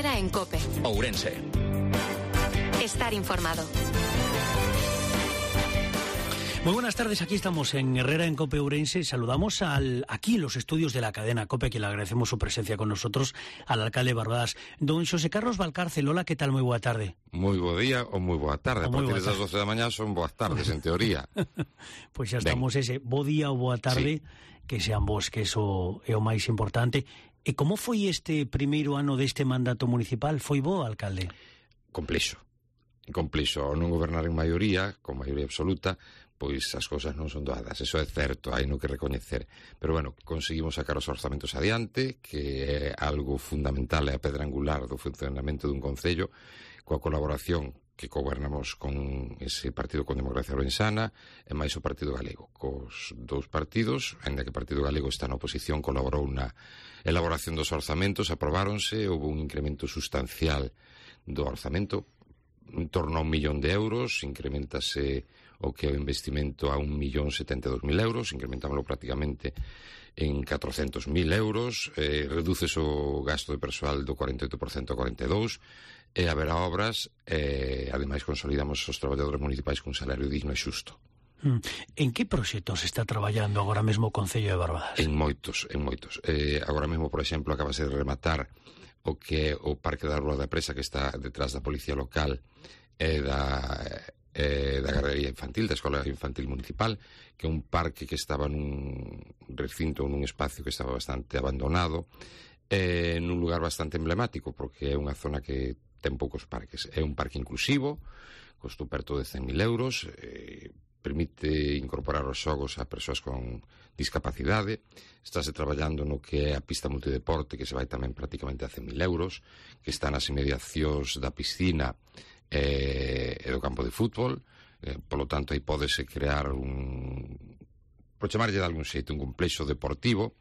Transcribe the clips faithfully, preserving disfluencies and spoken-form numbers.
Herrera en COPE. Ourense. Estar informado. Muy buenas tardes, aquí estamos en Herrera en COPE Ourense. Saludamos al, aquí en los estudios de la cadena COPE, que le agradecemos su presencia con nosotros, al alcalde de Barbadas, don Xosé Carlos Valcarce. Lola, ¿qué tal? Muy boa tarde. Moi bo día ou moi boa tarde. A partir das doce da mañá son boas tardes, en teoría. Pois xa estamos ben. Ese bo día ou boa tarde, sí. Que sean vos, que eso é o máis importante. E como foi este primeiro ano deste mandato municipal? Foi bo, alcalde? Complexo. Complexo. Ao non gobernar en maioría, con maioría absoluta, pois as cousas non son doadas, eso é certo, hai no que recoñecer, pero bueno, conseguimos sacar os orzamentos adiante, que é algo fundamental, é a pedra angular do funcionamento dun concello, coa colaboración que gobernamos con ese partido con Democracia Ourensana e máis o Partido Galego. Cos dous partidos, ainda que o Partido Galego está na oposición, colaborou na elaboración dos orzamentos, aprobáronse, houve un incremento sustancial do orzamento, en torno a un millón de euros, incrementase o que é o investimento a un millón setenta e dous mil euros, incrementámoslo prácticamente en catrocentos mil euros, eh, reduces o gasto de persoal do cuarenta e oito por cento a cuarenta e dous por cento, e haberá obras, e ademais consolidamos os traballadores municipais cun salario digno e xusto. En que proxectos está traballando agora mesmo o Concello de Barbadas? En moitos, en moitos. Eh, agora mesmo, por exemplo, acabase de rematar o que é o Parque da Rúa da Presa, que está detrás da Policía Local e da, e da Gardería Infantil, da Escola Infantil Municipal, que é un parque que estaba nun recinto, nun espacio que estaba bastante abandonado, e nun lugar bastante emblemático, porque é unha zona que ten poucos parques. É un parque inclusivo, costou perto de cen mil euros, eh, permite incorporar os xogos a persoas con discapacidade. Estáse traballando no que é a pista multideporte, que se vai tamén prácticamente a cen mil euros, que está nas inmediacións da piscina e, e do campo de fútbol. Eh, polo tanto, aí pódese crear un, por chamarlle de algún xeito, un complexo deportivo.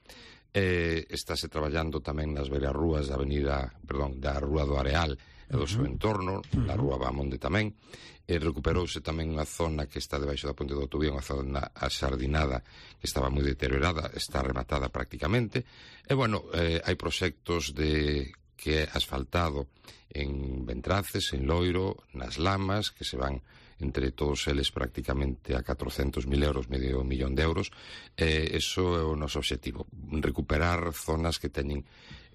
Eh, estáse traballando tamén nas veras rúas da avenida, perdón, da Rúa do Areal e do seu entorno, na Rúa Bamonde tamén. E recuperouse tamén unha zona que está debaixo da Ponte do Autobía, unha zona axardinada que estaba moi deteriorada, está rematada prácticamente. E, bueno, eh, hai proxectos de que é asfaltado en Ventraces, en Loiro, nas Lamas, que se van entre todos eles prácticamente a catrocentos mil euros, medio millón de euros. Eh, eso é o noso obxectivo, recuperar zonas que teñen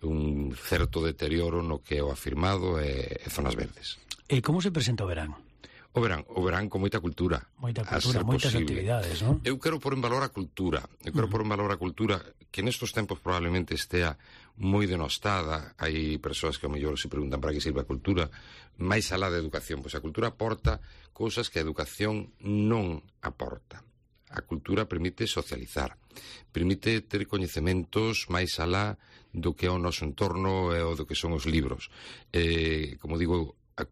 un certo deterioro no que é o afirmado e, e zonas verdes. E como se presenta o verán? O verán, o verán con moita cultura. Moita cultura, moitas posible. Actividades, non? Eu quero pôr en valor a cultura. Eu quero uh -huh. pôr en valor a cultura que nestos tempos probablemente estea moi denostada. Hai persoas que ao mellor se preguntan para que sirve a cultura. Máis alá da educación, pois a cultura aporta cousas que a educación non aporta. A cultura permite socializar, permite ter coñecementos máis alá do que é o noso entorno e o do que son os libros. Eh, como digo, a,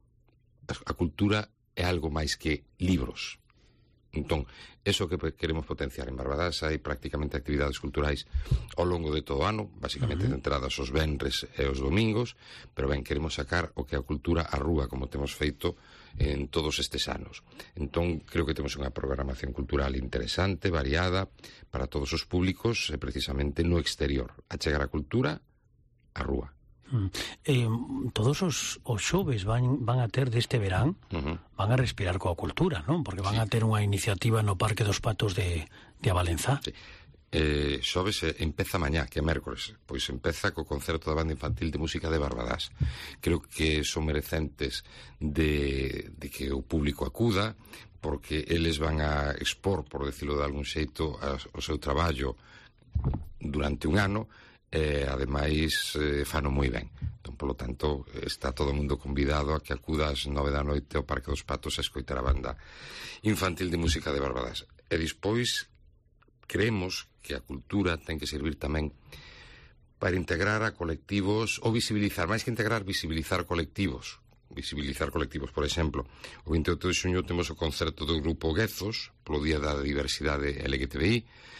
a cultura é algo máis que libros. Entón, eso que queremos potenciar en Barbadas, hai prácticamente actividades culturais ao longo de todo o ano, basicamente uh -huh. centradas os venres e os domingos, pero ben, queremos sacar o que é a cultura á rúa, como temos feito en todos estes anos. Entón, creo que temos unha programación cultural interesante, variada, para todos os públicos, e precisamente no exterior, a chegar a cultura á rúa. Mm. Eh, todos os, os xoves van, van a ter deste verán uh -huh. van a respirar coa cultura, non? Porque van sí. a ter unha iniciativa no Parque dos Patos de, de Avalenzá. Sí. Eh, xoves eh, empeza mañá, que é mércores, pois empeza co concerto da Banda Infantil de Música de Barbadas. Creo que son merecentes de, de que o público acuda, porque eles van a expor, por decirlo de algún xeito, a, o seu traballo durante un ano, e ademais eh, fano moi ben. Entón, polo tanto, está todo o mundo convidado a que acuda ás nove da noite ao Parque dos Patos a escoitar a Banda Infantil de Música de Barbadas. E despois creemos que a cultura ten que servir tamén para integrar a colectivos, ou visibilizar, máis que integrar, visibilizar colectivos. Visibilizar colectivos, por exemplo, o vinte e oito de xuño temos o concerto do grupo Guezos polo Día da Diversidade L G T B I.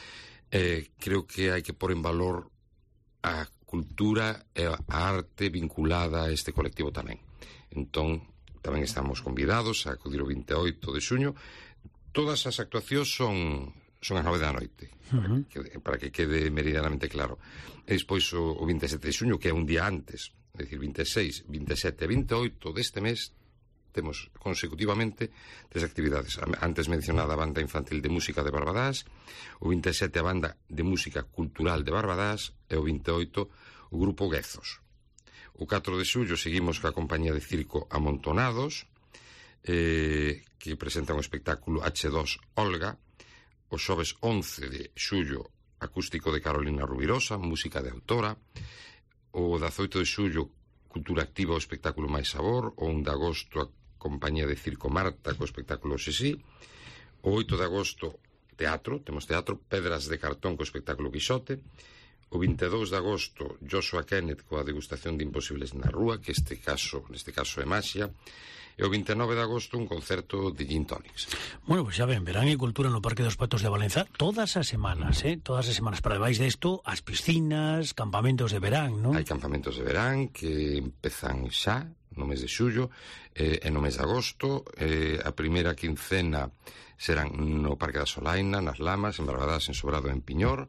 Eh, creo que hai que pôr en valor a cultura e a arte vinculada a este colectivo tamén. Entón, tamén estamos convidados a acudir o vinte e oito de xuño. Todas as actuacións son son as nove da noite, uh-huh. para, que, para que quede meridianamente claro. E despois o, o vinte e sete de xuño, que é un día antes, é dicir, vinte e seis, vinte e sete e vinte e oito deste mes, temos consecutivamente tres actividades. Antes mencionada a Banda Infantil de Música de Barbadás, o vinte e sete a Banda de Música Cultural de Barbadás e o vinte e oito o Grupo Guezos. O catro de xullo seguimos coa compañía de circo Amontonados, eh, que presenta un espectáculo hache dos Olga. O xoves once de xullo, acústico de Carolina Rubirosa, música de autora. O dezaoito de xullo, Cultura Activa, o espectáculo Mais Sabor. O un de agosto, a compañía de circo Marta, co espectáculo Sesí. O oito de agosto, teatro, temos teatro, Pedras de Cartón, co espectáculo Quixote. O vinte e dous de agosto, Joshua Kenneth, coa degustación de Imposibles na Rúa, que este caso, neste caso é Maxia. E o vinte e nove de agosto un concerto de Gin Tonics. Bueno, pues xa ven, verán e cultura no Parque dos Patos de Valenza todas as semanas, eh? Todas as semanas. Para debaixo desto, as piscinas, campamentos de verán, non? Hai campamentos de verán que empezan xa no mes de xullo eh, e no mes de agosto. Eh, a primeira quincena serán no Parque da Solaina, nas Lamas, en Barbadás, en Sobrado, en Piñor.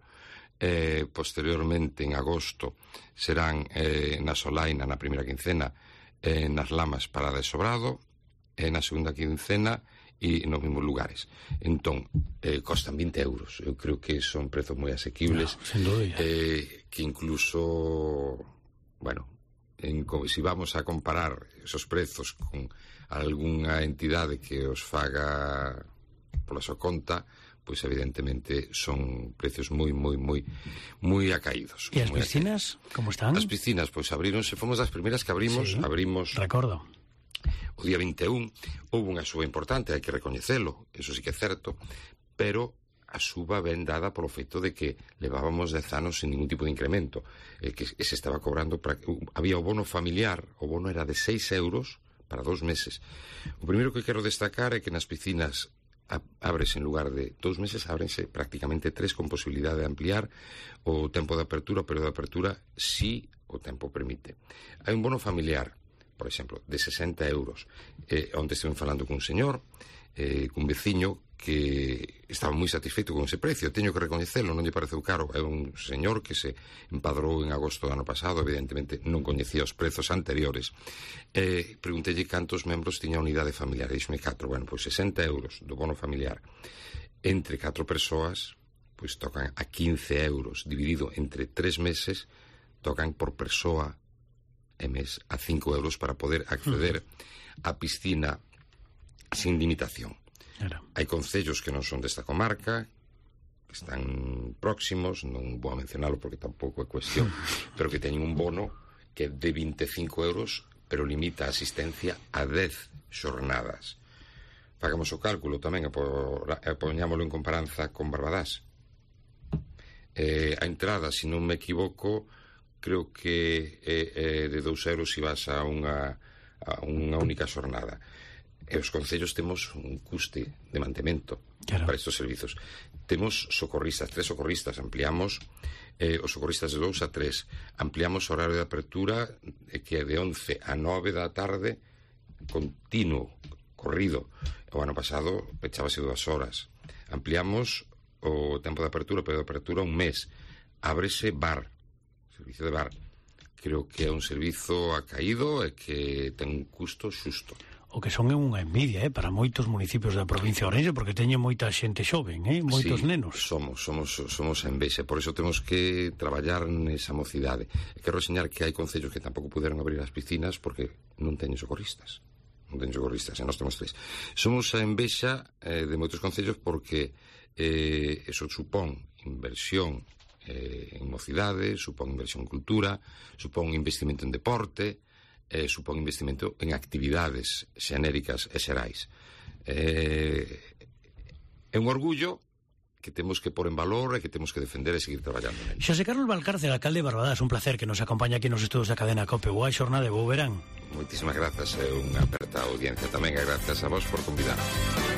Eh, posteriormente, en agosto, serán eh, na Solaina, na primeira quincena, eh, nas Lamas, Parada de Sobrado, e na segunda quincena e nos mesmos lugares. Entón, eh, costan vinte euros. Eu creo que son prezos moi asequibles, no, sen dúbida. Eh, que incluso, bueno, en, si vamos a comparar esos prezos con algunha entidade que os faga pola súa conta, pois evidentemente son precios moi, moi, moi moi acaídos. E as piscinas, como están? As piscinas, pois abrironse, fomos das primeiras que abrimos, sí, abrimos... Recordo. O día vinte e un, houve unha suba importante, hai que recoñecelo, eso sí que é certo, pero a suba ben dada polo feito de que levábamos dez anos sin ningún tipo de incremento, eh, que se estaba cobrando, para, había o bono familiar, o bono era de seis euros para dos meses. O primeiro que quero destacar é que nas piscinas ábrese en lugar de dous meses, ábrense prácticamente tres, con posibilidade de ampliar o tempo de apertura, pero de apertura si o tempo permite. Hai un bono familiar, por exemplo, de sesenta euros, eh, onde estive falando cun señor, eh, cun veciño que estaba moi satisfeito con ese precio. Teño que recoñecelo, non lle pareceu caro. É un señor que se empadrou en agosto do ano pasado, evidentemente non coñecía os prezos anteriores. Eh, preguntelle cantos membros tiña a unidade familiar, e dixome catro. Bueno, pois sesenta euros do bono familiar entre catro persoas, pois tocan a quince euros, dividido entre tres meses, tocan por persoa e mes a cinco euros para poder acceder á piscina sin limitación. Claro. Hai concellos que non son desta comarca, que están próximos, non vou a mencionalo porque tampouco é cuestión, pero que teñen un bono que é de vinte e cinco euros, pero limita a asistencia a dez xornadas. Fagamos o cálculo tamén, e poñámolo en comparanza con Barbadás. Eh, a entrada, se non me equivoco, creo que é, é de dous euros se vas a unha, a unha única xornada. E os concellos temos un custe de mantemento, claro, para estes servizos. Temos socorristas, tres socorristas, ampliamos eh, os socorristas de dous a tres, ampliamos o horario de apertura eh, que é de once a nove da tarde, continuo, corrido. O ano pasado pechábase dúas horas. Ampliamos o tempo de apertura, pero de apertura un mes. Ábrese bar, servicio de bar. Creo que é un servizo acaído e que ten un custo xusto. O que son é unha envidia, eh, para moitos municipios da provincia de Ourense, porque teñen moita xente xoven, eh, moitos sí, nenos. somos, somos, somos a envexa, por iso temos que traballar nesa mocidade. E quero reseñar que hai concellos que tampouco puderon abrir as piscinas porque non teñen socorristas. Non teñen socorristas, e nós temos tres. Somos a envexa eh, de moitos concellos porque eh, eso supón inversión eh, en mocidade, supón inversión en cultura, supón investimento en deporte, Eh, supón investimento en actividades xenéricas e xerais. Eh, é un orgullo que temos que pôr en valor e que temos que defender e seguir traballando nel. Xosé Carlos Valcárcel, alcalde de Barbadás, un placer que nos acompaña aquí nos estudos da cadena COPE. Boa xornada e bo verán. Moitísimas grazas, e unha aperta audiencia tamén, e grazas a vos por convidar.